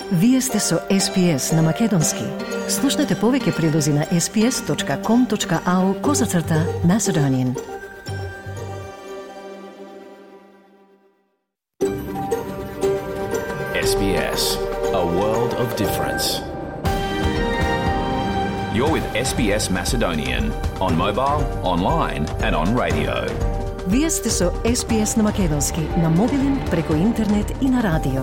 Вие сте со SPS на Македонски. Слушнете повеќе прилози на sps.com.au/Macedonian. SBS, a world of difference. You're with SBS Macedonian on mobile, online and on radio. Вие сте со SPS на Македонски на мобилен, преку интернет и на радио.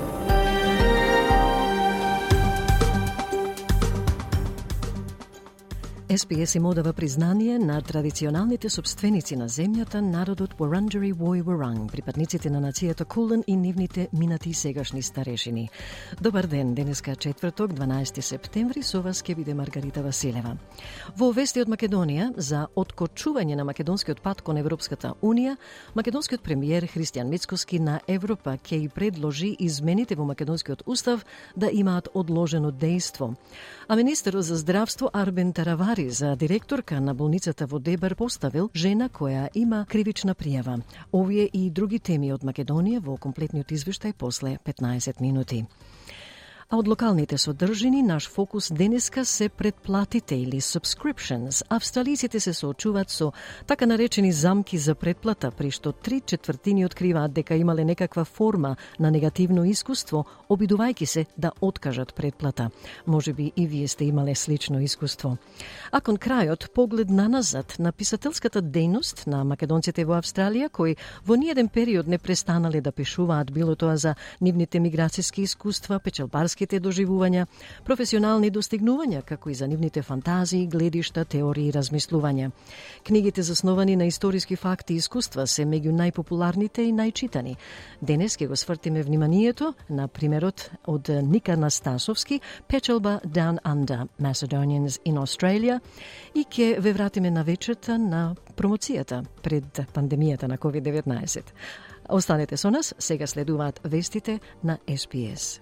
SPS им одава признание на традиционалните собственици на земјата, народот Wurundjeri Woi Wurrung, припадниците на нацијата Кулен и нивните минати и сегашни старешини. Добар ден, денеска четврток, 12 септември, со вас ќе биде Маргарита Василева. Во вести од Македонија за откочување на македонскиот пат кон Европската Унија, македонскиот премиер Христијан Мицкоски на Европа ќе и предложи измените во македонскиот устав да имаат одложено дејство. А министерот за здравство Арбен Таравари за директорка на болницата во Дебар поставил жена која има кривична пријава. Овие и други теми од Македонија во комплетниот извештај после 15 минути. А од локалните содржини, наш фокус денеска се предплатите или subscriptions. Австралиците се соочуваат со така наречени замки за предплата, при што 3/4 откриваат дека имале некаква форма на негативно искуство, обидувајќи се да откажат предплата. Можеби и вие сте имале слично искуство. А кон крајот, поглед на назад на писателската дејност на македонците во Австралија, кои во ниеден период не престанале да пишуваат, било тоа за нивните миграцијски искуства, печалбарски доживувања, професионални достигнувања, како и за нивните фантазии, гледишта, теории и размислувања. Книгите засновани на историски факти и искуства се меѓу најпопуларните и најчитани. Денес ќе го свртиме вниманието на примерот од Ника Настасовски, печалба Down Under, Macedonians in Australia, и ќе ве вратиме на вечерта на промоцијата пред пандемијата на COVID-19. Останете со нас, сега следуваат вестите на SPS.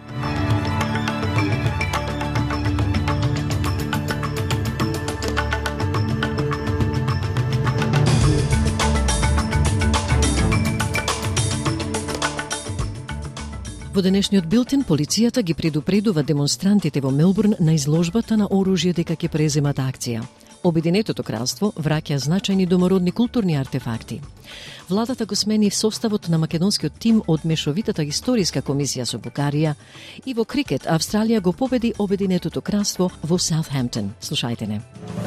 Во денешниот билтен, полицијата ги предупредува демонстрантите во Мелбурн на изложбата на оружје дека ќе преземат акција. Обединетото кралство враќа значајни домородни културни артефакти. Владата го смени в составот на македонскиот тим од мешовитата историска комисија со Бугарија и во крикет Австралија го победи Обединетото кралство во Саутхемптон. Слушајте не.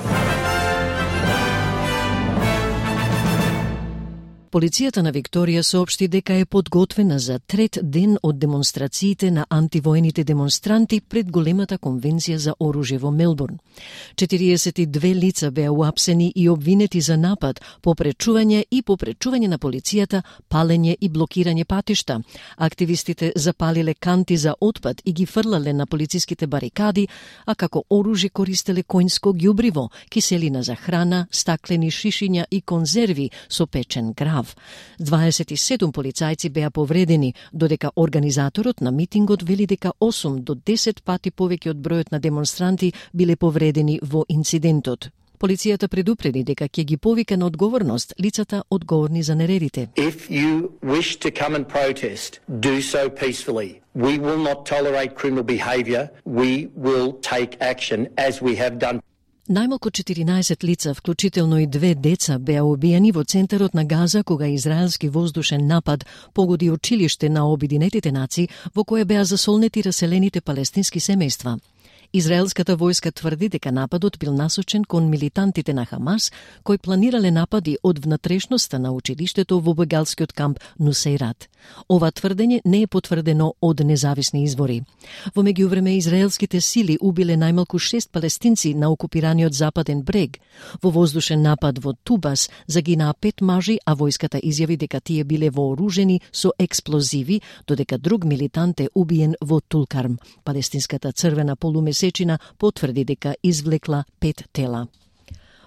Полицијата на Викторија соопшти дека е подготвена за трет ден од демонстрациите на антивоените демонстранти пред големата конвенција за оружје во Мелбурн. 42 лица беа уапсени и обвинети за напад, попречување на полицијата, палење и блокирање патишта. Активистите запалиле канти за отпад и ги фрлале на полициските барикади, а како оружје користеле коњско ѓубриво, киселина за храна, стаклени шишиња и конзерви со печен грав. 27 полицајци беа повредени, додека организаторот на митингот вели дека 8 до 10 пати повеќе од бројот на демонстранти биле повредени во инцидентот. Полицијата предупреди дека ќе ги повика на одговорност лицата одговорни за нередите. If you wish to come and protest, do so peacefully. We will not tolerate criminal behaviour. We will take action as we have done. Најмалку 14 лица, вклучително и 2 деца, беа убиени во центарот на Газа кога израелски воздушен напад погоди училиште на Обединетите нации во кое беа засолнети раселените палестински семејства. Израелската војска тврди дека нападот бил насочен кон милитантите на Хамас, кои планирале напади од внатрешноста на училиштето во бегалскиот камп Нусейрат. Ова тврдење не е потврдено од независни извори. Во меѓувреме, израелските сили убиле најмалку 6 палестинци на окупираниот западен брег. Во воздушен напад во Тубас загинаа 5 мажи, а војската изјави дека тие биле вооружени со експлозиви, додека друг милитант е убиен во Тулкарм. Палестинската црвена полумесечина потврди дека извлекла 5 тела.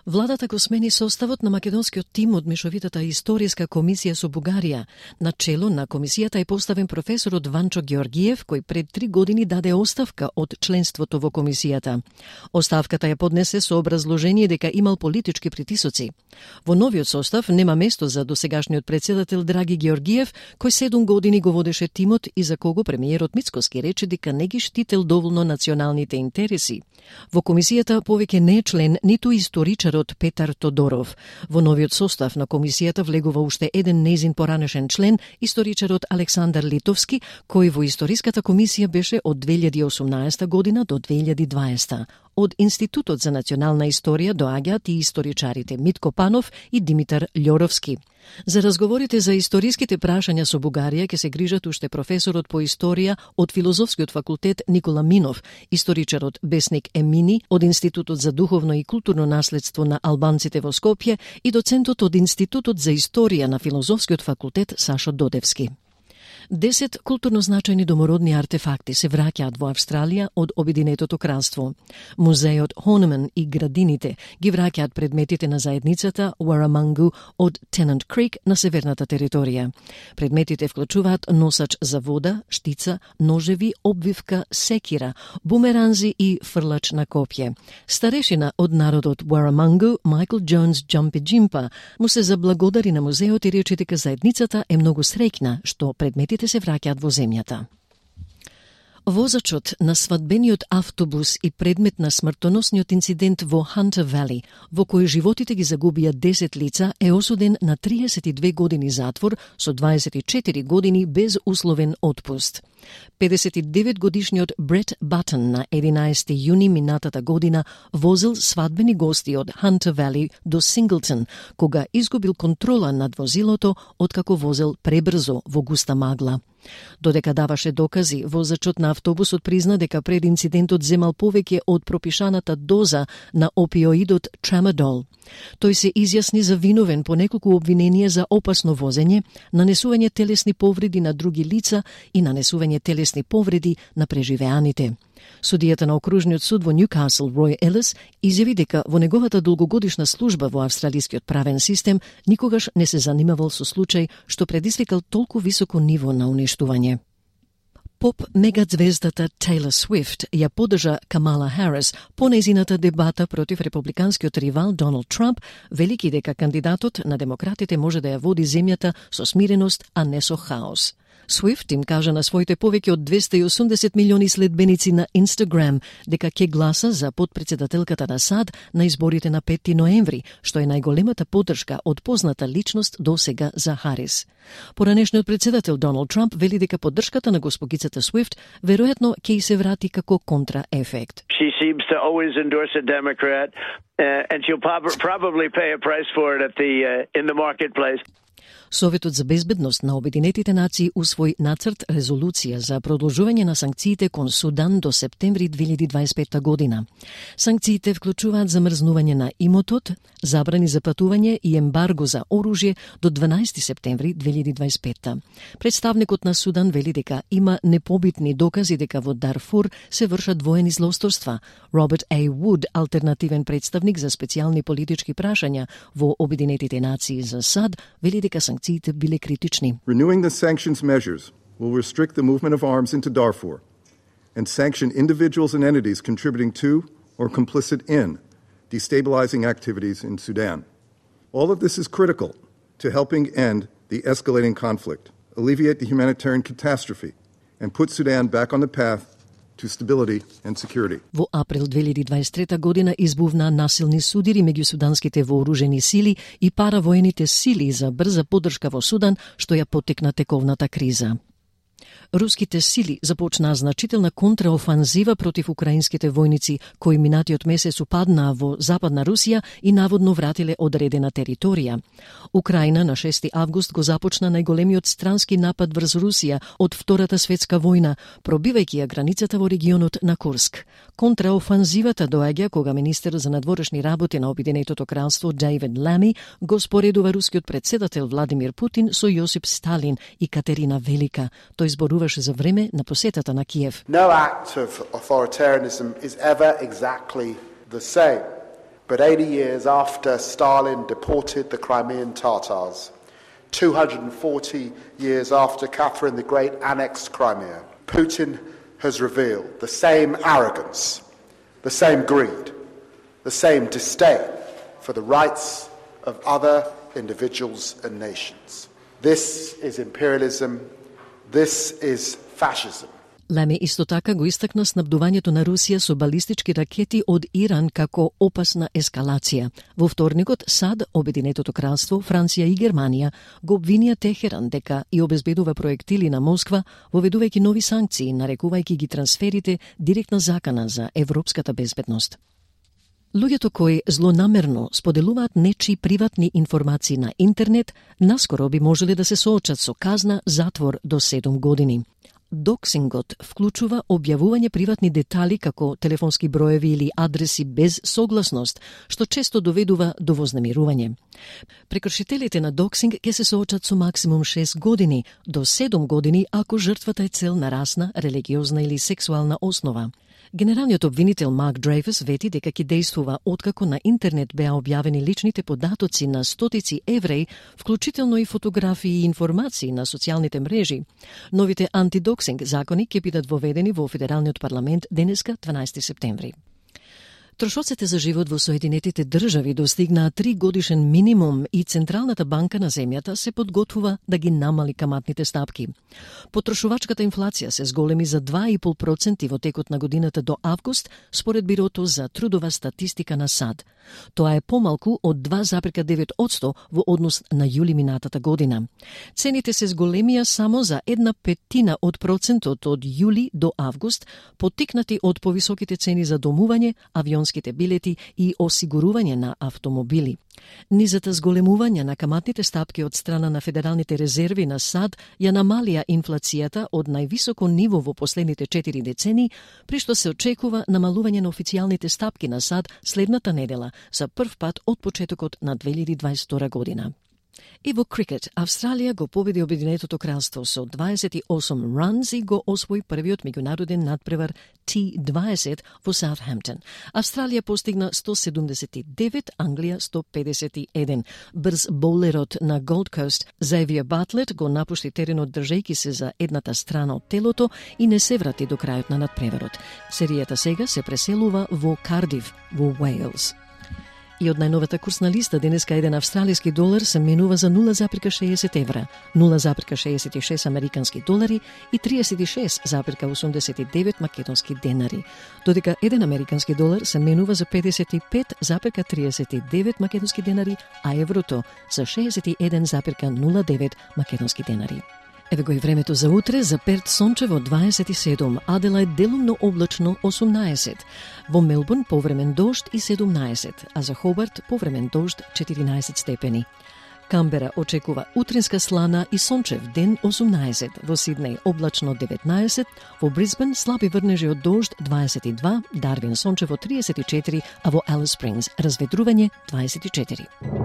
Владата го смени составот на македонскиот тим од мешовитата историска комисија со Бугарија. На чело на комисијата е поставен професорот Ванчо Георгиев, кој пред 3 години даде оставка од членството во комисијата. Оставката ја поднесе со образложение дека имал политички притисоци. Во новиот состав нема место за досегашниот председател Драги Георгиев, кој 7 години го водеше тимот и за кого премиерот Мицкоски рече дека не ги штител доволно националните интереси. Во комисијата повеќе не е член ниту историчарот Петар Тодоров. Во новиот состав на комисијата влегува уште еден нејзин поранешен член, историчарот Александар Литовски, кој во историската комисија беше од 2018 година до 2020. Од Институтот за национална историја доаѓаат и историчарите Митко Панов и Димитар Љоровски. За разговорите за историските прашања со Бугарија ќе се грижат уште професорот по историја од Филозофскиот факултет Никола Минов, историчарот Бесник Емини од Институтот за духовно и културно наследство на албанците во Скопје и доцентот од Институтот за историја на Филозофскиот факултет Сашо Додевски. 10 културно значајни домородни артефакти се враќаат во Австралија од Обединетото кралство. Музејот Horniman и градините ги враќаат предметите на заедницата Warramungu од Tennant Creek на северната територија. Предметите вклучуваат носач за вода, штица, ножеви, обвивка, секира, бумеранзи и фрлач на копје. Старешина од народот Warramungu, Майкл Джонс Джампеджимпа, му се заблагодари на музеот и рече дека заедницата е многу среќна што предметите се враќаат во земјата. Возачот на свадбениот автобус и предмет на смртоносниот инцидент во Hunter Valley, во кој животите ги загубија 10 лица, е осуден на 32 години затвор со 24 години без условен отпуст. 59-годишниот Брет Батон на 11 јуни минатата година возил свадбени гости од Hunter Valley до Синглтон, кога изгубил контрола над возилото откако возел пребрзо во густа магла. Додека даваше докази, возачот на автобусот призна дека пред инцидентот земал повеќе од пропишаната доза на опиоидот Tramadol. Тој се изјасни за виновен по неколку обвиненија за опасно возење, нанесување телесни повреди на други лица и нанесување телесни повреди на преживеаните. Судијата на окружниот суд во Ньюкасл, Рој Елис, изјави дека во неговата долгогодишна служба во австралискиот правен систем никогаш не се занимавал со случај што предизвикал толку високо ниво на уништување. Поп мегазвездата Тейлор Свифт ја поддржа Камала Харис по нејзината дебата против републиканскиот ривал Доналд Трамп, велики дека кандидатот на демократите може да ја води земјата со смиреност, а не со хаос. Свифт им кажа на своите повеќе од 280 милиони следбеници на Инстаграм дека ќе гласа за подпредседателката на САД на изборите на 5 ноември, што е најголемата поддршка од позната личност до сега за Харис. Поранешниот председател Доналд Трамп вели дека поддршката на госпогицата Свифт веројатно ќе и се врати како контраефект. She seems to always endorse a Democrat, and she'll probably pay a price for it in the marketplace. Советот за безбедност на Обединетите нации усвои нацрт резолуција за продолжување на санкциите кон Судан до септември 2025 година. Санкциите вклучуваат замрзнување на имотот, забрани за патување и ембарго за оружје до 12 септември 2025. Представникот на Судан вели дека има непобитни докази дека во Дарфур се вршат воени злосторства. Роберт А. Вуд, алтернативен представник за специјални политички прашања во Обединетите нации за САД, вели дека санкциите биле критични. Renewing the sanctions measures will restrict the movement of arms into Darfur and sanction individuals and entities contributing to or complicit in destabilizing activities in Sudan. All of this is critical to helping end the escalating conflict, alleviate the humanitarian catastrophe, and put Sudan back on the path to stability and security. Во април 2023 година избувна насилни судири меѓу суданските вооружени сили и паравоените сили за брза поддршка во Судан, што ја поттикна тековната криза. Руските сили започнаа значителна контраофанзива против украинските војници, кои минатиот месец упаднаа во Западна Русија и наводно вратиле одредена територија. Украина на 6 август го започна најголемиот странски напад врз Русија од Втората светска војна, пробивајќи ја границата во регионот на Курск. Контраофанзивата доаѓа кога министер за надворешни работи на Обединетото кралство Дейвид Лами го споредува рускиот председател Владимир Путин со Јосип Сталин и Катерина Велика. Тој зборуваше за време на посетата на Киев. No act of authoritarianism is ever exactly the same. But 80 years after Stalin deported the Crimean Tatars, 240 years after Catherine the Great annexed Crimea, Putin has revealed the same arrogance, the same greed, the same disdain for the rights of other individuals and nations. This is imperialism. This is fascism. Леме исто така го истакна снабдувањето на Русија со балистички ракети од Иран како опасна ескалација. Во вторникот САД, Обединетото кралство, Франција и Германија го обвинија Техеран дека и обезбедува проектили на Москва, воведувајќи нови санкции, нарекувајќи ги трансферите директна закана за европската безбедност. Луѓето кои злонамерно споделуваат нечии приватни информации на интернет, наскоро би можеле да се соочат со казна затвор до 7 години. Доксингот вклучува објавување приватни детали како телефонски броеви или адреси без согласност, што често доведува до вознемирување. Прекршителите на доксинг ќе се соочат со максимум 6 години до 7 години ако жртвата е цел на расна, религиозна или сексуална основа. Генералниот обвинител Марк Дрейфус вети дека ќе действува откако на интернет беа објавени личните податоци на стотици евреи, вклучително и фотографии и информации на социјалните мрежи. Новите антидоксинг закони ќе бидат воведени во Федералниот парламент денеска 12 септември. Трошоците за живот во Соединетите држави достигнаа 3 годишен минимум и Централната банка на земјата се подготвува да ги намали каматните стапки. Потрошувачката инфлација се зголеми за 2,5% во текот на годината до август, според Бирото за трудова статистика на САД. Тоа е помалку од 2,9% во однос на јули минатата година. Цените се зголемија само за 1/5 од процентот од јули до август, поттикнати од повисоките цени за домување, авионските билети и осигурување на автомобили. Низата зголемување на каматните стапки од страна на Федералните резерви на САД ја намалија инфлацијата од највисоко ниво во последните 4 децени, при што се очекува намалување на официјалните стапки на САД следната недела, за прв пат од почетокот на 2022 година. И во крикет, Австралија го победи Обединетото кралство со 28 runs и го освои првиот меѓународен надпревар T20 во Саутхемптон. Австралија постигна 179, Англија 151. Брз боулерот на Голд Кост, Xavier Bartlett, го напушти теренот држејќи се за едната страна од телото и не се врати до крајот на надпреварот. Серијата сега се преселува во Кардиф, во Уейлс. И од најновата курсна листа денеска еден австралиски долар се менува за 0,60 евра, 0,66 американски долари и 36,89 македонски денари, додека еден американски долар се менува за 55,39 македонски денари, а еврото за 61,09 македонски денари. Еве го и времето за утре. За Перт сончево 27, Аделаид делумно облачно 18, во Мелбурн повремен дожд и 17, а за Хобарт повремен дожд 14 степени. Камбера очекува утринска слана и сончев ден 18, во Сиднеј облачно 19, во Брисбен слаби врнежи од дожд 22, Дарвин сончево 34, а во Алис Спрингс разведрување 24.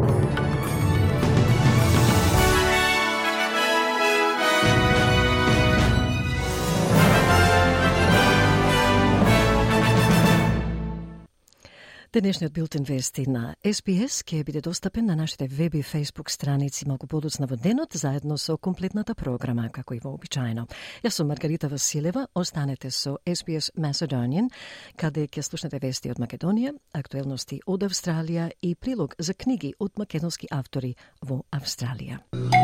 Денешниот билтен вести на SBS ќе биде достапен на нашите веб и фейсбук страници малку подоцна во денот, заедно со комплетната програма, како и вообичаено. Јас сум Маргарита Василева, останете со SBS Macedonian, каде ќе слушнете вести од Македонија, актуелности од Австралија и прилог за книги од македонски автори во Австралија.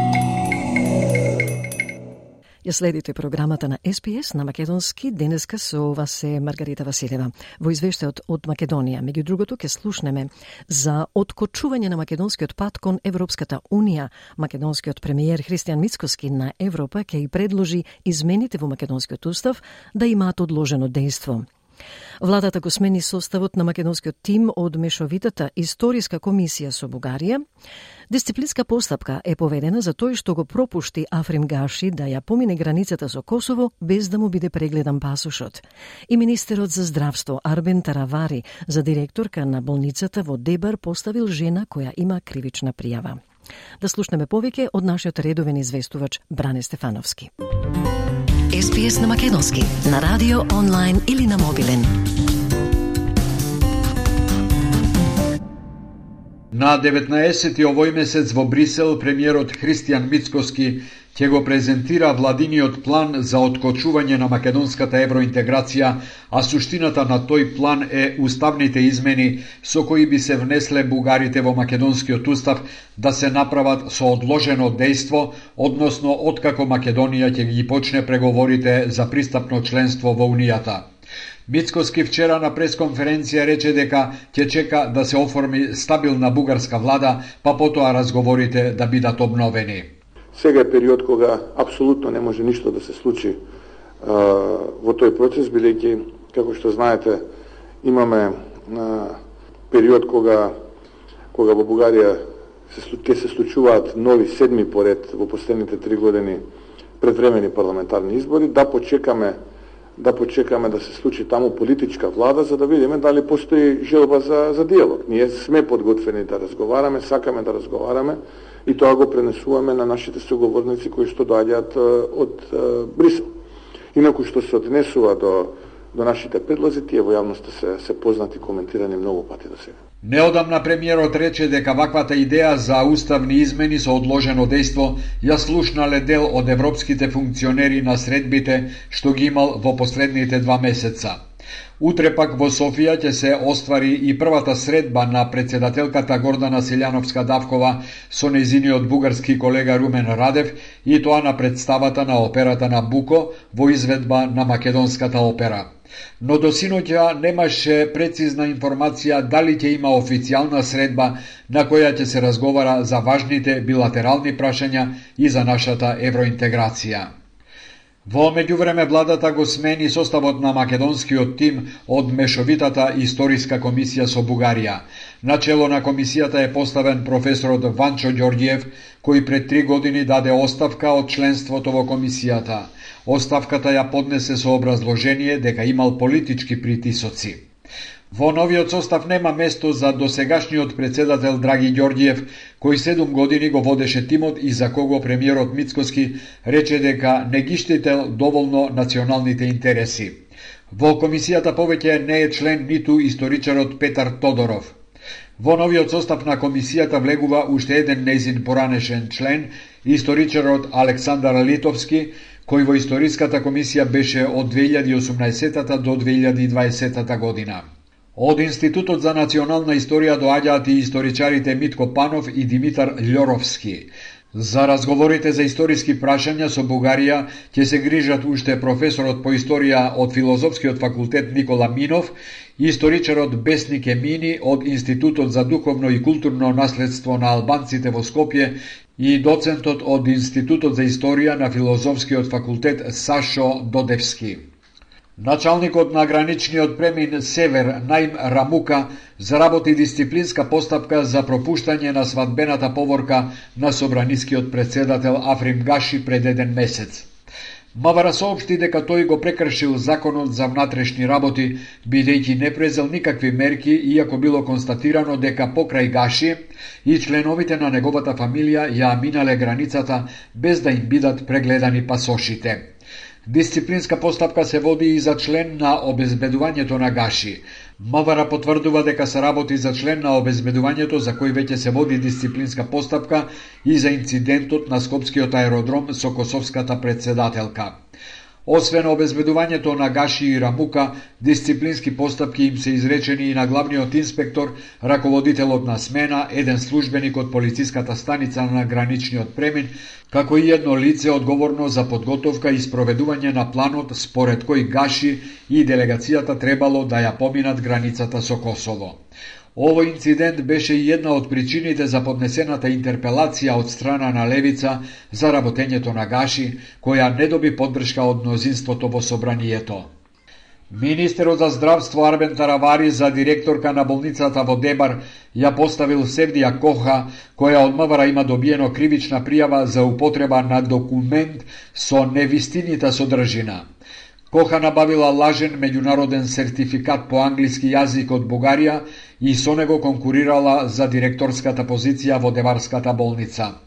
Ја следите програмата на SBS на македонски. Денеска со вас е Маргарита Василева. Во извештајот од Македонија, меѓу другото, ќе слушнеме за откочување на македонскиот пат кон Европската Унија. Македонскиот премиер Христијан Мицкоски на Европа ќе и предложи измените во македонскиот устав да имаат одложено дејство. Владата го смени составот на македонскиот тим од мешовитата историска комисија со Бугарија. Дисциплинска постапка е поведена за тој што го пропушти Африм Гаши да ја помине границата со Косово без да му биде прегледан пасошот. И министерот за здравство Арбен Таравари за директорка на болницата во Дебар поставил жена која има кривична пријава. Да слушнеме повеќе од нашиот редовен известувач Бране Стефановски. SBS на македонски, на радио, онлайн или на мобилен. На 19. овој месец во Брисел премиерот Христијан Мицкоски ќе го презентира владиниот план за откочување на македонската евроинтеграција, а суштината на тој план е уставните измени со кои би се внесле бугарите во македонскиот устав да се направат со одложено дејство, односно откако Македонија ќе ги почне преговорите за пристапно членство во Унијата. Мицкоски вчера на пресконференција рече дека ќе чека да се оформи стабилна бугарска влада, па потоа разговорите да бидат обновени. Сега е период кога апсолутно не може ништо да се случи во тој процес, бидејќи, како што знаете, имаме период кога во Бугарија ќе се случуваат нови 7 поред во последните 3 години предвремени парламентарни избори, да почекаме да се случи таму политичка влада, за да видиме дали постои желба за диалог. Ние сме подготвени да разговараме, сакаме да разговараме и тоа го пренесуваме на нашите соговорници кои што доаѓаат од Брисел. Инаку што се однесува до нашите предлози, тие во јавноста се познати и коментирани многу пати до сега. Неодамна премиерот рече дека ваквата идеја за уставни измени со одложено дејство ја слушнале дел од европските функционери на средбите што ги имал во последните 2 месеца. Утре пак во Софија ќе се оствари и првата средба на председателката Гордана Силјановска-Давкова со нејзиниот бугарски колега Румен Радев и тоа на представата на операта Набуко во изведба на македонската опера. Но до синоќа немаше прецизна информација дали ќе има официјална средба на која ќе се разговара за важните билатерални прашања и за нашата евроинтеграција. Во меѓувреме владата го смени составот на македонскиот тим од Мешовитата историска комисија со Бугарија. На чело на комисијата е поставен професорот Ванчо Ѓорѓиев, кој пред 3 години даде оставка од членството во комисијата. Оставката ја поднесе со образложение дека имал политички притисоци. Во новиот состав нема место за досегашниот председател Драги Ѓорѓиев, кој 7 години го водеше тимот и за кого премиерот Мицкоски рече дека не ги штител доволно националните интереси. Во комисијата повеќе не е член ниту историчарот Петар Тодоров. Во новиот состав на комисијата влегува уште еден нејзин поранешен член, историчарот Александар Литовски, кој во историската комисија беше од 2018 до 2020 година. Од Институтот за национална историја доаѓаат и историчарите Митко Панов и Димитар Љоровски. За разговорите за историски прашања со Бугарија ќе се грижат уште професорот по историја од Филозофскиот факултет Никола Минов, историчарот Бесник Емини од Институтот за духовно и културно наследство на албанците во Скопје и доцентот од Институтот за историја на Филозофскиот факултет Сашо Додевски. Началникот на граничниот премин Север Наим Рамука заработи дисциплинска постапка за пропуштање на свадбената поворка на собранискиот председател Африм Гаши пред 1 месец. Мавара соопшти дека тој го прекршил законот за внатрешни работи, бидејќи не презел никакви мерки, иако било констатирано дека покрај Гаши и членовите на неговата фамилија ја минале границата без да им бидат прегледани пасошите. Дисциплинска постапка се води и за член на обезбедувањето на Гаши. Мавара потврдува дека се работи за член на обезбедувањето за кој веќе се води дисциплинска постапка и за инцидентот на Скопскиот аеродром со косовската председателка. Освен обезбедувањето на Гаши и Рамука, дисциплински постапки им се изречени и на главниот инспектор, раководителот на смена, еден службеник од полициската станица на граничниот премин, како и едно лице одговорно за подготовка и спроведување на планот според кој Гаши и делегацијата требало да ја поминат границата со Косово. Овој инцидент беше и една од причините за поднесената интерпелација од страна на Левица за работењето на Гаши, која не доби поддршка од мнозинството во собранието. Министерот за здравство Арбен Таравари за директорка на болницата во Дебар ја поставил Севдија Коха, која од МВР има добиено кривична пријава за употреба на документ со невистинита содржина. Коха набавила лажен меѓународен сертификат по англиски јазик од Бугарија и со него конкурирала за директорската позиција во Деварската болница.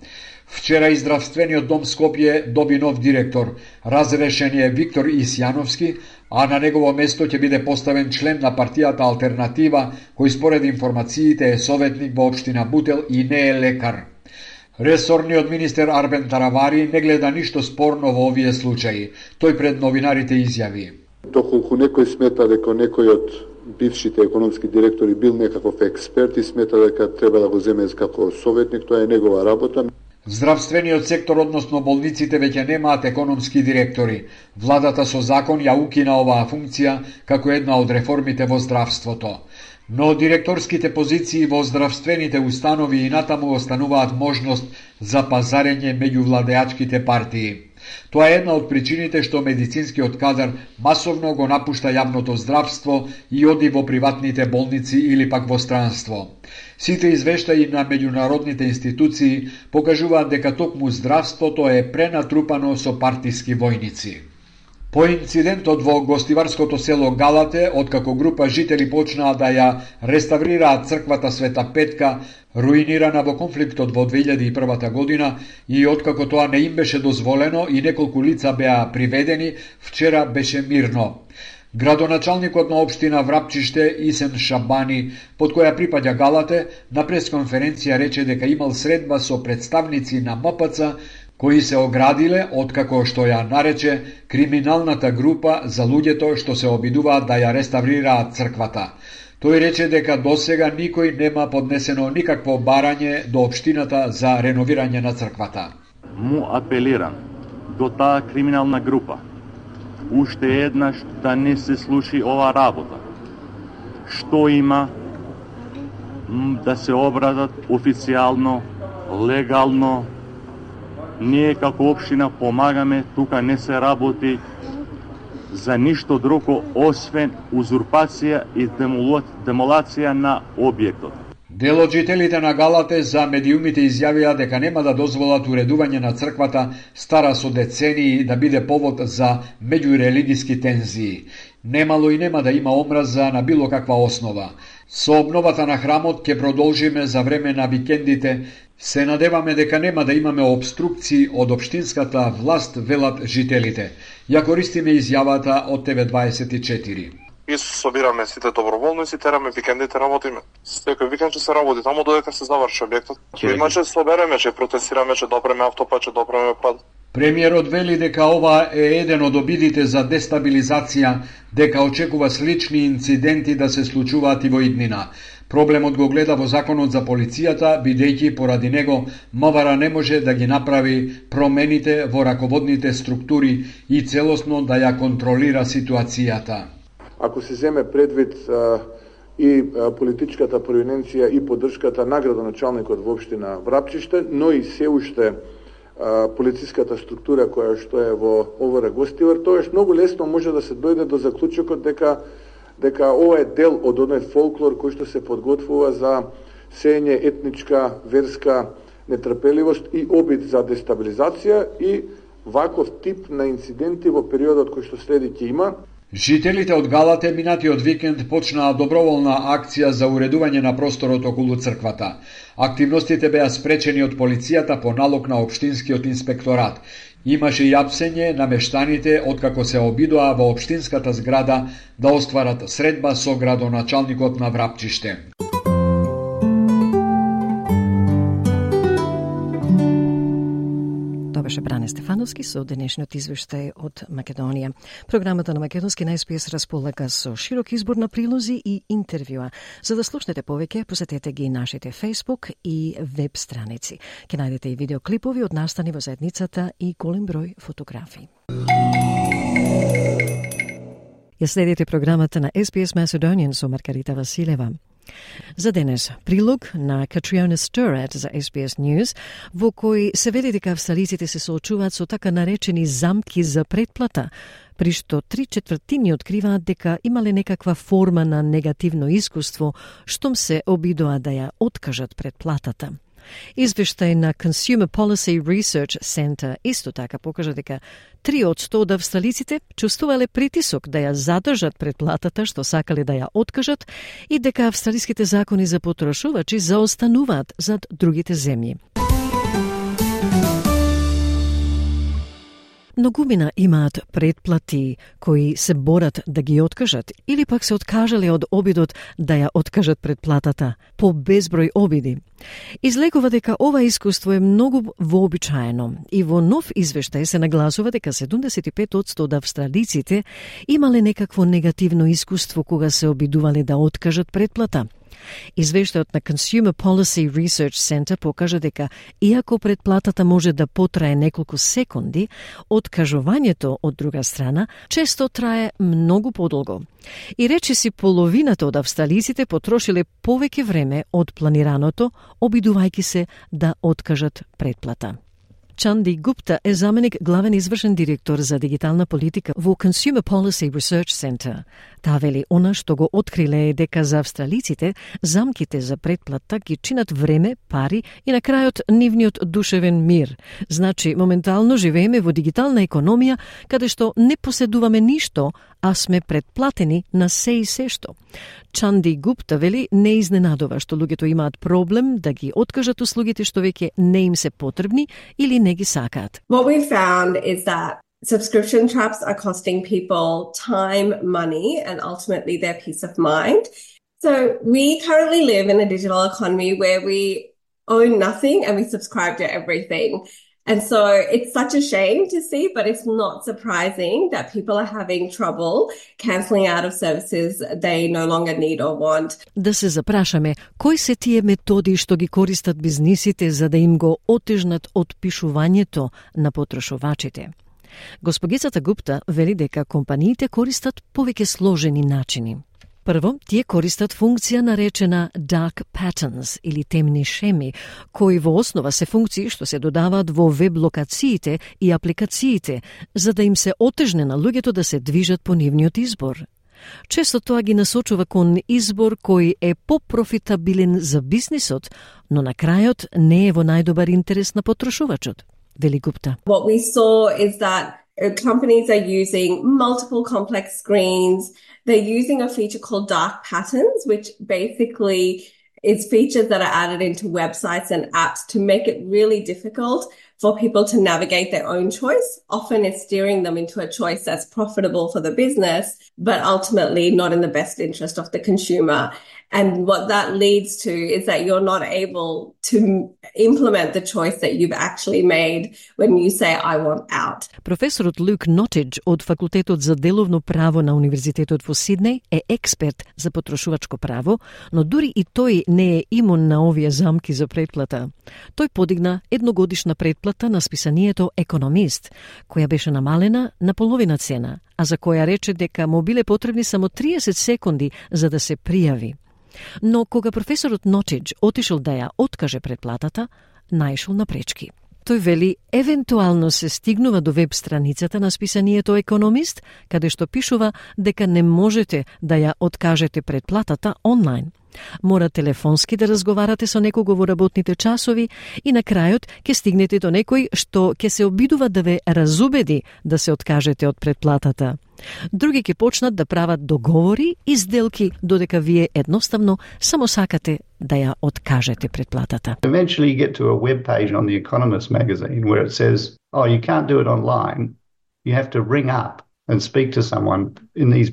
Вчера и здравствениот дом Скопје доби нов директор. Разрешен е Виктор Исјановски, а на негово место ќе биде поставен член на партијата Алтернатива, кој според информациите е советник во општина Бутел и не е лекар. Ресорниот министер Арбен Таравари не гледа ништо спорно во овие случаи. Тој пред новинарите изјави: Доколку некој смета дека некој од бившите економски директори бил некаков експерт и смета дека треба да го земе како советник, тоа е негова работа. Здравствениот сектор, односно болниците, веќе немаат економски директори. Владата со закон ја укина оваа функција како една од реформите во здравството. Но директорските позиции во здравствените установи и натаму остануваат можност за пазарење меѓу владеачките партии. Тоа е една од причините што медицинскиот кадар масовно го напушта јавното здравство и оди во приватните болници или пак во странство. Сите извештаи на меѓународните институции покажуваат дека токму здравството е пренатрупано со партиски војници. По инцидентот во гостиварското село Галате, откако група жители почнаа да ја реставрираат црквата Света Петка, руинирана во конфликтот во 2001 година, и откако тоа не им беше дозволено и неколку лица беа приведени, вчера беше мирно. Градоначалникот на општина Врапчиште Исен Шабани, под која припаѓа Галате, на пресконференција рече дека имал средба со представници на МПЦ, кои се оградиле откако што ја нарече криминалната група за луѓето што се обидуваат да ја реставрираат црквата. Тој рече дека досега никој нема поднесено никакво барање до општината за реновирање на црквата. Му апелирам до таа криминална група уште еднаш да не се слуши ова работа. Што има да се обрадат официјално, легално. Ние како општина помагаме, тука не се работи за ништо друго освен узурпација и демолација на објектот. Дел од жителите на Галате за медиумите изјавија дека нема да дозволат уредување на црквата стара со децении да биде повод за меѓурелигиски тензии. Немало и нема да има омраза на било каква основа. Со обновата на храмот ќе продолжиме за време на викендите. Се надеваме дека нема да имаме обструкции од општинската власт, велат жителите. Ја користиме изјавата од ТВ24. И собираме сите доброволници, тераме викендите, работиме. Секој викенд ќе се работи таму додека се заврши објектот. Иначе собереме, ќе протестираме, ќе допреме автопат, ќе допреме пад. Премиерот вели дека ова е еден од обидите за дестабилизација, дека очекува слични инциденти да се случуваат и во иднина. Проблемот го гледа во законот за полицијата, бидејќи поради него МВР не може да ги направи промените во раководните структури и целосно да ја контролира ситуацијата. Ако се земе предвид и политичката провиненција и поддршката на градоначалникот во општина Врапчиште, но и се уште полициската структура која што е во ОВР Гостивар, тоаш многу лесно може да се дојде до заклучокот дека ова е дел од оној фолклор кој што се подготвува за сење етничка, верска нетрпеливост и обид за дестабилизација, и ваков тип на инциденти во периодот кој што следи ќе има. Жителите од Галате минатиот викенд почнаа доброволна акција за уредување на просторот околу црквата. Активностите беа спречени од полицијата по налог на општинскиот инспекторат. Имаше и апсење на мештаните откако се обидоа во општинската зграда да остварат средба со градоначалникот на Врапчиште. Беше Бране Стефановски со денешниот извештај од Македонија. Програмата на Македонски на СПС располага со широк избор на прилози и интервјуа. За да слушнете повеќе, посетете ги нашите Facebook и веб страници. Ке најдете и видеоклипови од настани во заедницата и голем број фотографии. Ја следите програмата на SBS Macedonian со Маргарита Василева. За денес, прилог на Катриона Стерат за SBS News, во кој се вели дека австралиците се соочуваат со така наречени замки за претплата, при што 3/4 откриваат дека имале некаква форма на негативно искуство, штом се обидоа да ја откажат претплатата. Извештај на Consumer Policy Research Center исто така покажа дека 3 од 100 од австралиците чувствувале притисок да ја задржат претплатата што сакале да ја откажат и дека австралиските закони за потрошувачи заостануваат зад другите земји. Многумина имаат претплати кои се борат да ги откажат или пак се откажале од обидот да ја откажат претплатата по безброј обиди. Излекува дека ова искуство е многу вообичаено и во нов извештај се нагласува дека 75% од австралиците имале некакво негативно искуство кога се обидувале да откажат претплата. Извештајот на Consumer Policy Research Center покажа дека иако претплатата може да потрае неколку секунди, откажувањето од друга страна често трае многу подолго. И речиси половината од австралиците потрошиле повеќе време од планираното, обидувајќи се да откажат претплата. Чанди Гупта е заменик главен извршен директор за дигитална политика во Consumer Policy Research Center. Таа вели она што го откриле е дека за австралиците замките за претплата ги чинат време, пари и на крајот нивниот душевен мир. Значи, моментално живееме во дигитална економија каде што не поседуваме ништо, а сме претплатени на се и се што. Чанди Гупта вели не изненадува што луѓето имаат проблем да ги откажат услугите што веќе не им се потребни или не ги сакаат. What we found is that subscription traps are costing people time, money, and ultimately their peace of mind. So we currently live in a digital economy where we own nothing and we subscribe to everything. And so it's such a shame to see, but it's not surprising that people are having trouble cancelling out of services they no longer need or want. Да се запрашаме, кои се тие методи што ги користат бизнисите за да им го отежнат отпишувањето на потрошувачите? Госпогицата Гупта вели дека компаниите користат повеќе сложени начини. Прво, тие користат функција наречена dark patterns или темни шеми, кои во основа се функции што се додаваат во веб локациите и апликациите, за да им се отежне на луѓето да се движат по нивниот избор. Често тоа ги насочува кон избор кој е попрофитабилен за бизнисот, но на крајот не е во најдобар интерес на потрошувачот, вели Гупта. What we saw is that companies are using multiple complex screens. They're using a feature called dark patterns, which basically is features that are added into websites and apps to make it really difficult for people to navigate their own choice. Often it's steering them into a choice that's profitable for the business, but ultimately not in the best interest of the consumer. And what that leads to is that you're not able to implement the choice that you've actually made when you say, I want out. Професорот Люк Нотидж од Факултетот за деловно право на Универзитетот во Сиднеј е експерт за потрошувачко право, но дури и тој не е имун на овие замки за претплата. Тој подигна едногодишна претплата на списанието Економист, која беше намалена на половина цена, а за која рече дека му биле потребни само 30 секунди за да се пријави. Но кога професорот Нотидж отишол да ја откаже претплатата, наишол на пречки. Тој вели, евентуално се стигнува до веб страницата на списанието Економист, каде што пишува дека не можете да ја откажете претплатата онлайн. Мора телефонски да разговарате со некого во работните часови и на крајот ќе стигнете до некој што ќе се обидува да ве разубеди да се откажете од претплатата. Други ќе почнат да прават договори и сделки додека вие едноставно само сакате да ја откажете претплатата. Eventually you get to a web page on the Economist magazine where it says, "Oh, you can't do it online. You have to ring up and speak to someone in these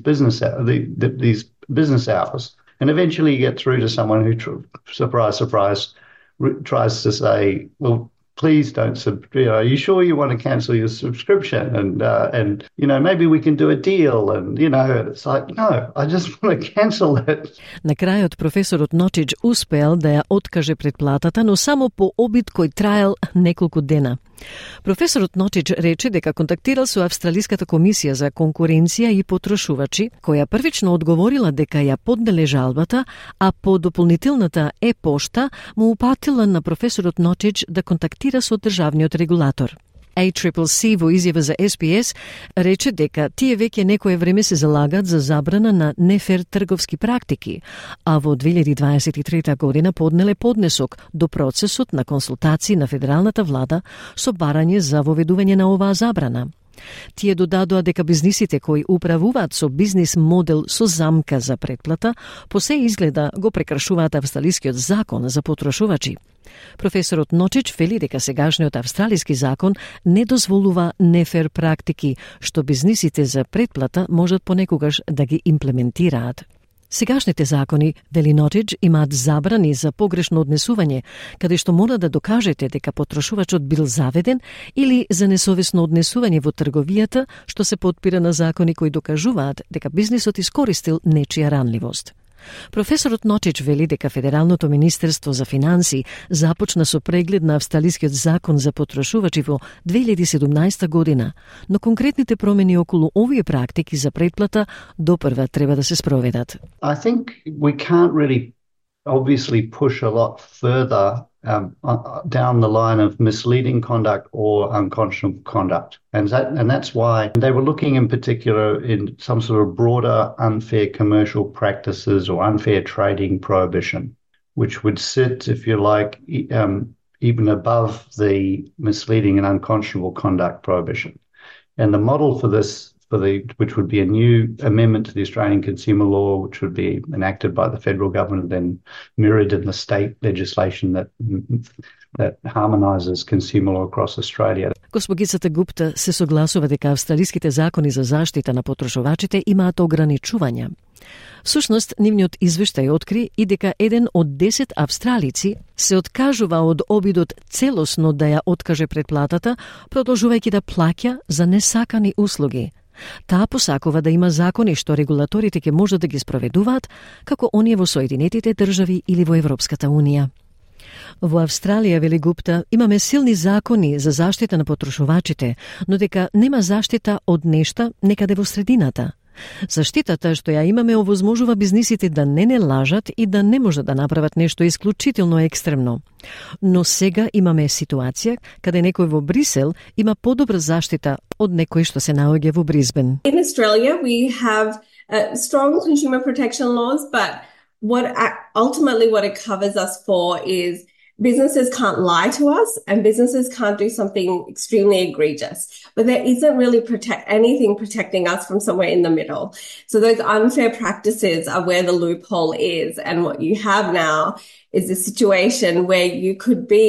business hours." And eventually you get through to someone who, surprise, surprise, tries to say, "Well, please don't. Are you sure you want to cancel your subscription? And maybe we can do a deal." And it's like, no, I just want to cancel it. На крајот професорот Нотидж успеал да ја откаже претплатата, но само по обид кој траел неколку дена. Професорот Нотидж рече дека контактирал со Австралиската комисија за конкуренција и потрошувачи, која првично одговорила дека ја поднеле жалбата, а по дополнителната е-пошта му упатила на професорот Нотидж да контактира со државниот регулатор. ACCC во изјава за SBS рече дека тие веќе некое време се залагат за забрана на нефер трговски практики, а во 2023 година поднеле поднесок до процесот на консултации на федералната влада со барање за воведување на оваа забрана. Тие додадоа дека бизнисите кои управуваат со бизнис модел со замка за претплата, по се изгледа го прекршуваат австралискиот закон за потрошувачи. Професорот Ночич вели дека сегашниот австралиски закон не дозволува нефер практики, што бизнисите за претплата можат понекогаш да ги имплементираат. Сегашните закони, вели Нотидж, имаат забрани за погрешно однесување, каде што мора да докажете дека потрошувачот бил заведен или за несовесно однесување во трговијата, што се потпира на закони кои докажуваат дека бизнисот искористил нечија ранливост. Професорот Нотич вели дека Федералното министерство за финансии започна со преглед на австралискиот закон за потрошувачи во 2017 година, но конкретните промени околу овие практики за претплата допрва треба да се спроведат. I think we can't really obviously push a lot further down the line of misleading conduct or unconscionable conduct. And that's why they were looking in particular in some sort of broader unfair commercial practices or unfair trading prohibition, which would sit, if you like, even above the misleading and unconscionable conduct prohibition. And the model for this, which would be a new amendment to the Australian Consumer Law, which would be enacted by the federal government and then mirrored in the state legislation that harmonises consumer law across Australia. Госпогицата Гупта се согласува дека австралиските закони за заштита на потрошувачите имаат ограничувања. Всушност, нивниот извештај откри и дека 1 од 10 австралици се откажува од обидот целосно да ја откаже претплатата, продолжувајќи да плаќа за несакани услуги. Таа посакува да има закони што регулаторите ќе можат да ги спроведуваат, како оние во Соединетите држави или во Европската Унија. Во Австралија, вели Гупта, имаме силни закони за заштита на потрошувачите, но дека нема заштита од нешта некаде во средината. Заштитата што ја имаме овозможува бизнисите да не лажат и да не можат да направат нешто исклучително екстремно. Но сега имаме ситуација каде некој во Брисел има подобра заштита од некој што се наоѓа во Бризбен. In Australia, we have strong consumer protection laws, but ultimately what it covers us for is businesses can't lie to us and businesses can't do something extremely egregious. But there isn't really anything protecting us from somewhere in the middle. So those unfair practices are where the loophole is. And what you have now is a situation where you could be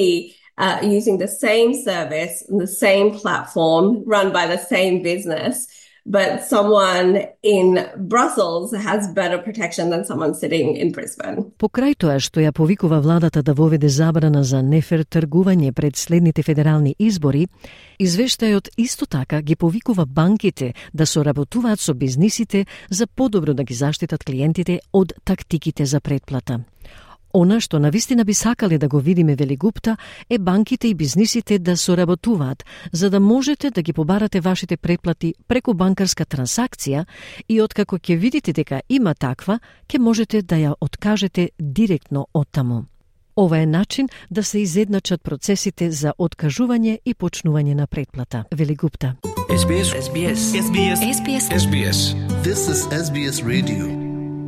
using the same service, the same platform run by the same business, but someone in Brussels has better protection than someone sitting in Brisbane. Покрај тоа што ја повикува владата да воведе забрана за нефер тргување пред следните федерални избори, извештајот исто така ги повикува банките да соработуваат со бизнисите за подобро да ги заштитат клиентите од тактиките за претплата. Она што навистина би сакале да го видиме, вели Гупта, е банките и бизнисите да соработуваат, за да можете да ги побарате вашите претплати преку банкарска трансакција и откако ќе видите дека има таква, ќе можете да ја откажете директно од таму. Ова е начин да се изедначат процесите за откажување и почнување на претплата, вели Гупта. SBS. This is SBS Radio.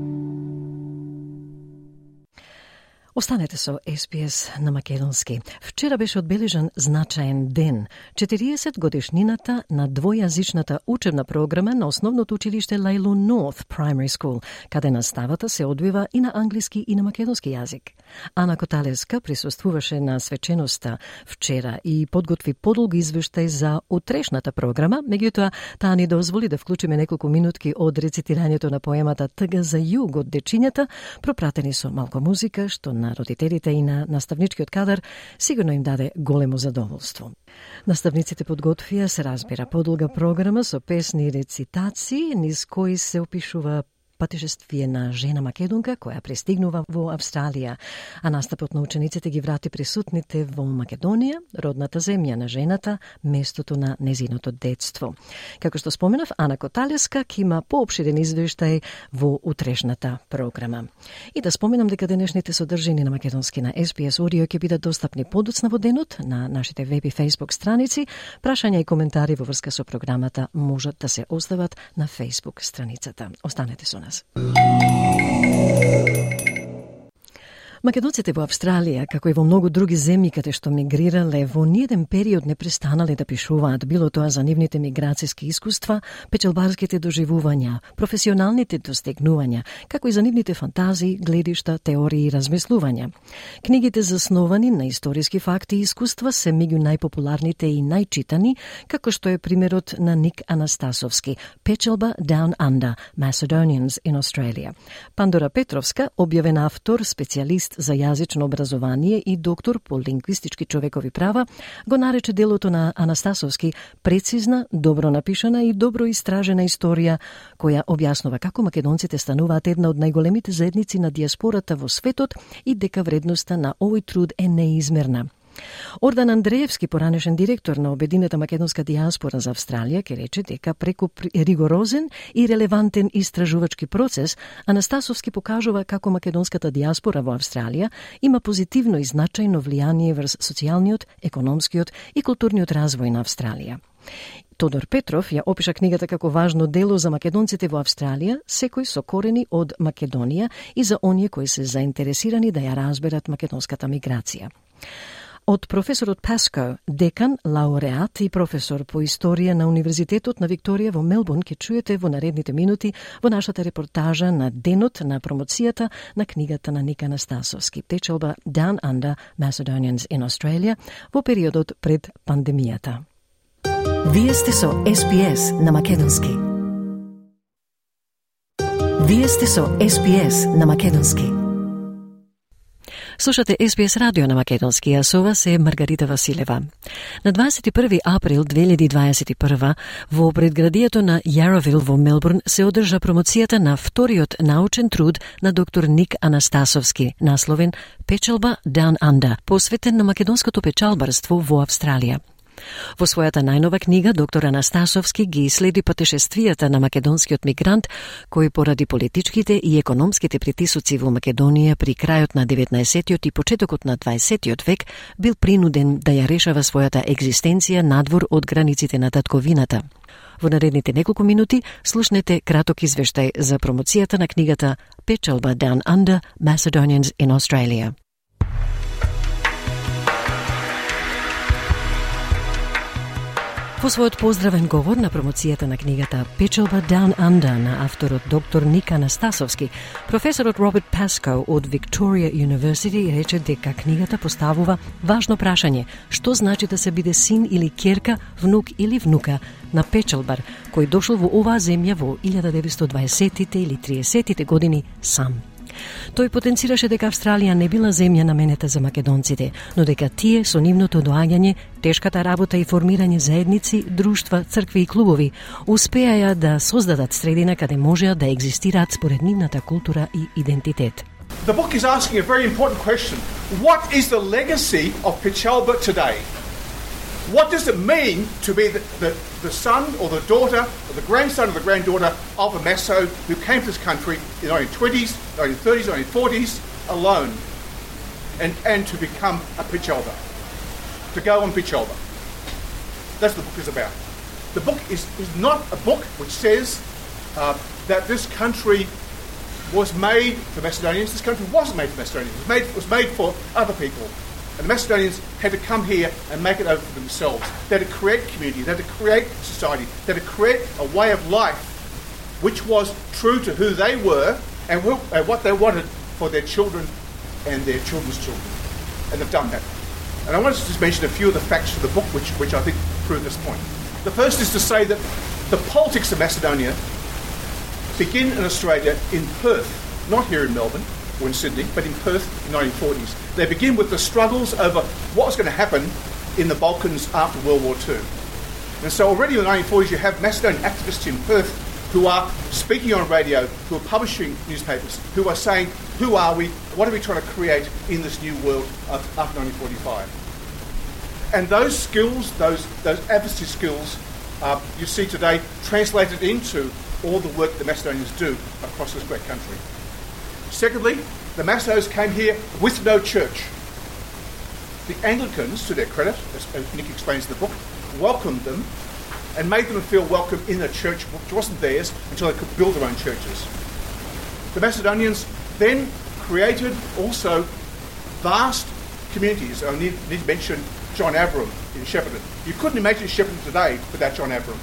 Останете со SBS на македонски. Вчера беше одбележан значаен ден, 40 годишнината на двојазичната учебна програма на основното училиште Лейлу North Primary School, каде наставата се одвива и на англиски и на македонски јазик. Ана Коталеска присуствуваше на свеченоста вчера и подготви подолг извештај за утрешната програма, меѓутоа таа ни дозволи да вклучиме неколку минутки од рецитирањето на поемата Тъга за југ од дечињата, пропратени со малку музика, што на родителите и на наставничкиот кадар сигурно им даде големо задоволство. Наставниците подготвија, се разбира, подолга програма со песни и рецитации, низ кои се опишува патешествие на жена македонка која пристигнува во Австралија, а настапот на учениците ги врати присутните во Македонија, родната земја на жената, местото на незиното детство. Како што споменав, Ана Коталеска ќе има поопширен извештај во утрешната програма. И да споменам дека денешните содржини на македонски на SBS Audio ќе бидат достапни подоцна во денот на нашите веб и Facebook страници. Прашања и коментари во врска со програмата можат да се остават на Facebook страницата. Останете со нас. Македонците во Австралија, како и во многу други земји каде што мигрирале, во ниеден период не престанале да пишуваат, било тоа за нивните миграцијски искуства, печелбарските доживувања, професионалните достигнувања, како и за нивните фантазии, гледишта, теории и размислувања. Книгите засновани на историски факти и искуства се меѓу најпопуларните и најчитани, како што е примерот на Ник Анастасовски, Печелба Down Under, Macedonians in Australia. Пандора Петровска, објавен автор, специјалист за јазично образование и доктор по лингвистички човекови права, го нарече делото на Анастасовски прецизна, добро напишана и добро истражена историја, која објаснува како македонците стануваат една од најголемите заедници на диаспората во светот и дека вредноста на овој труд е неизмерна. Ордан Андреевски, поранешен директор на Обединета македонска диаспора за Австралија, ке рече дека преку ригорозен и релевантен истражувачки процес, Анастасовски покажува како македонската диаспора во Австралија има позитивно и значајно влијание врз социјалниот, економскиот и културниот развој на Австралија. Тодор Петров ја опиша книгата како важно дело за македонците во Австралија, секој со корени од Македонија и за оние кои се заинтересирани да ја разберат македонската миграција. Од професорот Паско, декан, лауреат и професор по историја на Универзитетот на Викторија во Мелбурн, ќе чуете во наредните минути во нашата репортажа на денот на промоцијата на книгата на Ник Анастасовски, Печелба Down Under, Macedonians in Australia, во периодот пред пандемијата. Вие сте со SBS на македонски. Вие сте со SBS на македонски. Слушате SBS радио на македонски, а со вас е Маргарита Василева. На 21 април 2021 во предградието на Яровил во Мелбурн се одржа промоцијата на вториот научен труд на доктор Ник Анастасовски, насловен Печелба Down Under, посветен на македонското печалбарство во Австралија. Во својата најнова книга, доктор Анастасовски ги следи патешествијата на македонскиот мигрант, кој поради политичките и економските притисоци во Македонија при крајот на 19-тиот и почетокот на 20-тиот век бил принуден да ја решава својата екзистенција надвор од границите на татковината. Во наредните неколку минути слушнете краток извештај за промоцијата на книгата Печелба Down Under, Macedonians in Australia. Во својот поздравен говор на промоцијата на книгата Печелба Down Under на авторот доктор Ник Анастасовски, професорот Роберт Паско од Victoria University рече дека книгата поставува важно прашање: што значи да се биде син или ќерка, внук или внука на печелбар кој дошол во оваа земја во 1920-тите или 30-тите години сам. Тој потенцираше дека Австралија не била земја наменета за македонците, но дека тие со нивното доаѓање, тешката работа и формирање заедници, друштва, цркви и клубови успеаја да создадат средина каде можеа да екзистираат според нивната култура и идентитет. The book is asking a very important question. What is the legacy of Pechelba today? What does it mean to be the son or the daughter or the grandson or the granddaughter of a Maso who came to this country in the 1920s, 1930s, 1940s alone and to become a Pechelba, to go on Pechelba? That's what the book is about. The book is not a book which says that this country was made for Macedonians. This country wasn't made for Macedonians. It was made for other people. And the Macedonians had to come here and make it over for themselves. They had to create community, they had to create society, they had to create a way of life which was true to who they were and what they wanted for their children and their children's children. And they've done that. And I want to just mention a few of the facts of the book which I think prove this point. The first is to say that the politics of Macedonia begin in Australia in Perth, not here in Melbourne or in Sydney, but in Perth in the 1940s. They begin with the struggles over what was going to happen in the Balkans after World War II. And so already in the 1940s you have Macedonian activists in Perth who are speaking on radio, who are publishing newspapers, who are saying, who are we, what are we trying to create in this new world after 1945? And those skills, those advocacy skills, you see today translated into all the work the Macedonians do across this great country. Secondly, the Macedonians came here with no church. The Anglicans, to their credit, as Nick explains in the book, welcomed them and made them feel welcome in a church which wasn't theirs until they could build their own churches. The Macedonians then created also vast communities. I need to mention John Avram in Shepparton. You couldn't imagine Shepparton today without John Avram.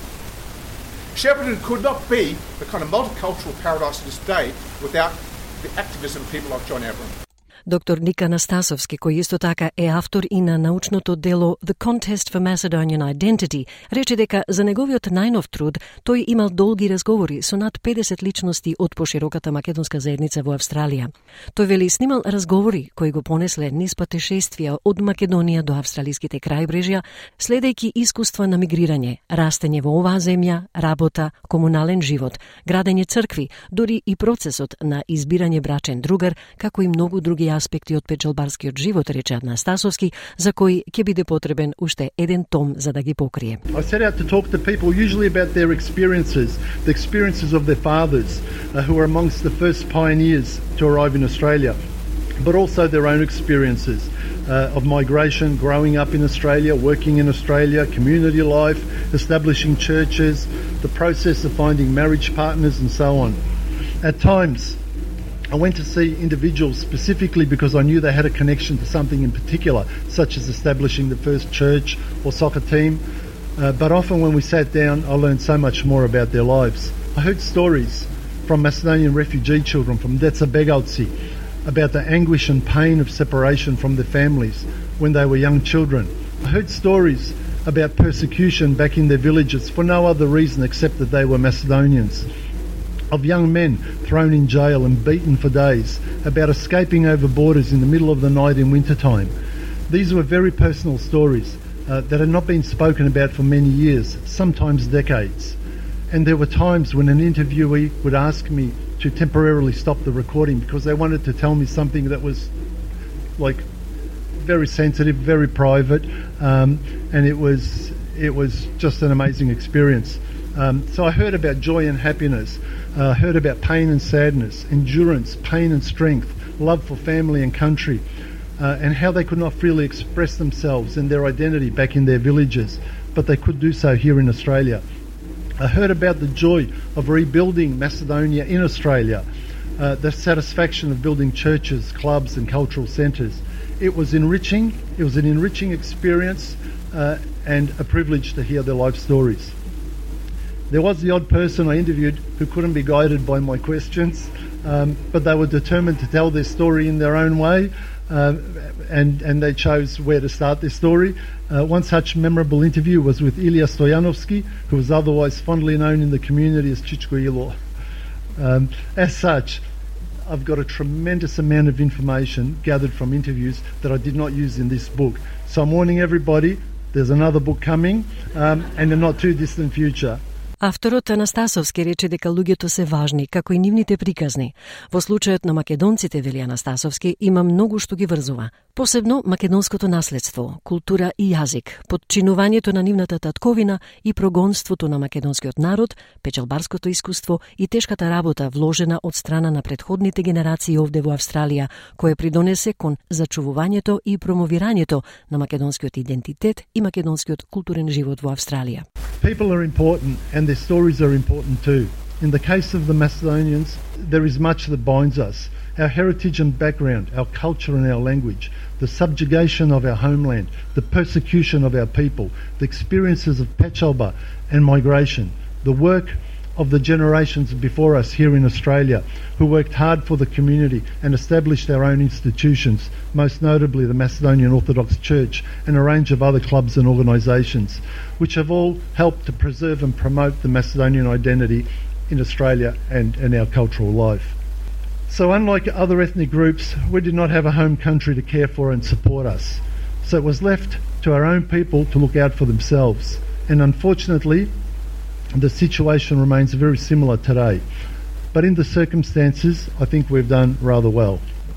Shepparton could not be the kind of multicultural paradise it is today without the activism of people like John Avram. Доктор Ник Анастасовски, кој исто така е автор и на научното дело The Contest for Macedonian Identity, рече дека за неговиот најнов труд тој имал долги разговори со над 50 личности од пошироката македонска заедница во Австралија. Тој вели снимал разговори кои го понесле низ патешествија од Македонија до австралиските крајбрежја, следејќи искуства на мигрирање, растење во оваа земја, работа, комунален живот, градење цркви, дури и процесот на избирање брачен другар, како и многу други аспекти од печалбарскиот живот, рече Анастасовски, за кој ќе биде потребен уште еден том за да ги покрие. I set out to talk to people usually about their experiences, the experiences of their fathers, who were amongst the first pioneers to arrive in Australia, but also their own experiences of migration, growing up in Australia, working in Australia, community life, establishing churches, the process of finding marriage partners and so on. At times, I went to see individuals specifically because I knew they had a connection to something in particular, such as establishing the first church or soccer team. But often when we sat down, I learned so much more about their lives. I heard stories from Macedonian refugee children from Deca Begalci about the anguish and pain of separation from their families when they were young children. I heard stories about persecution back in their villages for no other reason except that they were Macedonians. Of young men thrown in jail and beaten for days, about escaping over borders in the middle of the night in wintertime. These were very personal stories that had not been spoken about for many years, sometimes decades. And there were times when an interviewee would ask me to temporarily stop the recording because they wanted to tell me something that was like very sensitive, very private, and it was just an amazing experience. So I heard about joy and happiness, heard about pain and sadness, endurance, pain and strength, love for family and country, and how they could not freely express themselves and their identity back in their villages, but they could do so here in Australia. I heard about the joy of rebuilding Macedonia in Australia, the satisfaction of building churches, clubs and cultural centres. It was enriching, it was an enriching experience and a privilege to hear their life stories. There was the odd person I interviewed who couldn't be guided by my questions, but they were determined to tell their story in their own way, and they chose where to start their story. One such memorable interview was with Ilya Stoyanovsky, who was otherwise fondly known in the community as Chichko Ilo. As such, I've got a tremendous amount of information gathered from interviews that I did not use in this book. So I'm warning everybody, there's another book coming, and in a not too distant future. Авторот Анастасовски рече дека луѓето се важни, како и нивните приказни. Во случајот на македонците, вели Анастасовски, има многу што ги врзува. Посебно македонското наследство, култура и јазик, подчинувањето на нивната татковина и прогонството на македонскиот народ, печалбарското искуство и тешката работа вложена од страна на претходните генерации овде во Австралија, кое придонесе кон зачувувањето и промовирањето на македонскиот идентитет и македонскиот културен живот во Австралија. People are important and their stories are important too. In the case of the Macedonians, there is much that binds us. Our heritage and background, our culture and our language, the subjugation of our homeland, the persecution of our people, the experiences of Pechalba and migration, the work of the generations before us here in Australia who worked hard for the community and established our own institutions, most notably the Macedonian Orthodox Church and a range of other clubs and organisations, which have all helped to preserve and promote the Macedonian identity in Australia and our cultural life. So unlike other ethnic groups, we did not have a home country to care for and support us. So it was left to our own people to look out for themselves. And unfortunately, the situation remains very similar today. But in the circumstances, I think we've done rather well.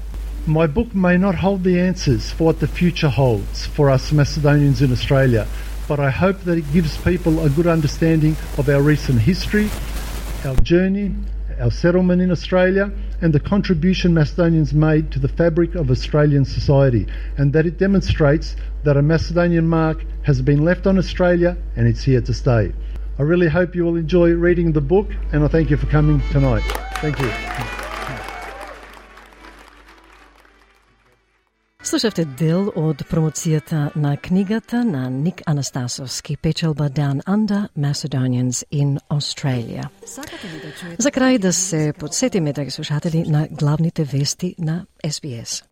My book may not hold the answers for what the future holds for us Macedonians in Australia, but I hope that it gives people a good understanding of our recent history, our journey, our settlement in Australia, and the contribution Macedonians made to the fabric of Australian society, and that it demonstrates that a Macedonian mark has been left on Australia and it's here to stay. I really hope you will enjoy reading the book, and I thank you for coming tonight. Thank you. Слушавте дел од промоцијата на книгата на Ник Анастасовски, печелба Down Under, Macedonians in Australia. За крај да се подсетиме, драги слушатели, на главните вести на SBS.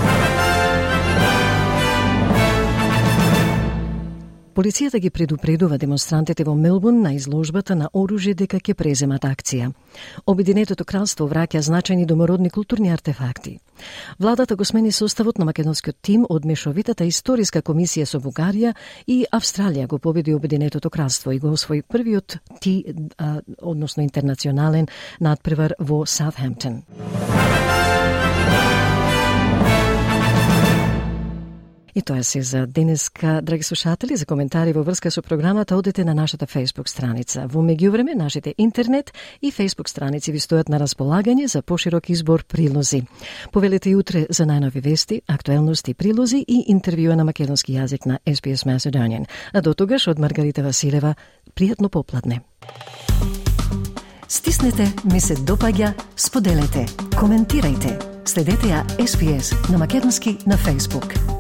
Полицијата ги предупредува демонстрантите во Мелбурн на изложбата на оружје дека ќе преземат акција. Обединетото кралство враќа значајни домородни културни артефакти. Владата го смени составот на македонскиот тим од мешовитата историска комисија со Бугарија и Австралија го победи Обединетото кралство и го освои првиот односно интернационален надпревар во Саутхемптон. И тоа се за денеска, драги слушатели. За коментари во врска со програмата одете на нашата Facebook страница. Во меѓувреме, нашите интернет и Facebook страници ви стојат на располагање за поширок избор прилози. Повелете и утре за најнови вести, актуелности, прилози и интервјуа на македонски јазик на SBS Macedonian. А до тогаш од Маргарита Василева, пријатно попладне. Стиснете, ми се допаѓа, споделете, коментирајте. Следете ја SBS на македонски на Facebook.